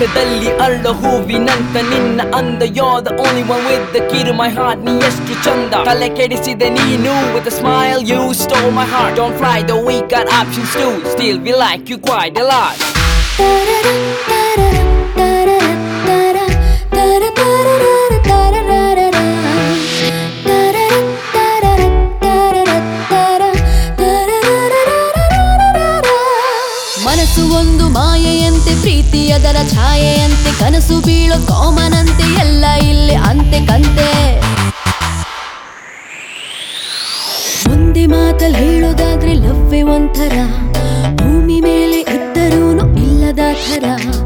ಅಂದದಲ್ಲಿ ಅರಳೋ ಹೂವಿನಂತ ನಿನ್ನ ಅಂದ. You're the only one with the key to my heart. ನೀ ಎಷ್ಟು ಚಂದ ತಲೆ ಕೆಡಿಸಿದೆ ನೀನು. With a smile you stole my heart. Don't fly though we got options too. Still we like you quite a lot. ಮನಸ್ಸು ಒಂದು ಮಾಯೆಯಂತೆ, ಪ್ರೀತಿ ಅದರ ಛಾಯೆಯಂತೆ, ಕನಸು ಬೀಳೋ ಕಾಮನಂತೆ, ಎಲ್ಲ ಇಲ್ಲೇ ಅಂತೆ ಕಂತೆ. ಒಂದೇ ಮಾತಲ್ಲಿ ಹೇಳೋದಾದ್ರೆ ಲವ್ವೇ ಒಂಥರ, ಭೂಮಿ ಮೇಲೆ ಇದ್ದರೂನು ಇಲ್ಲದ ಥರ.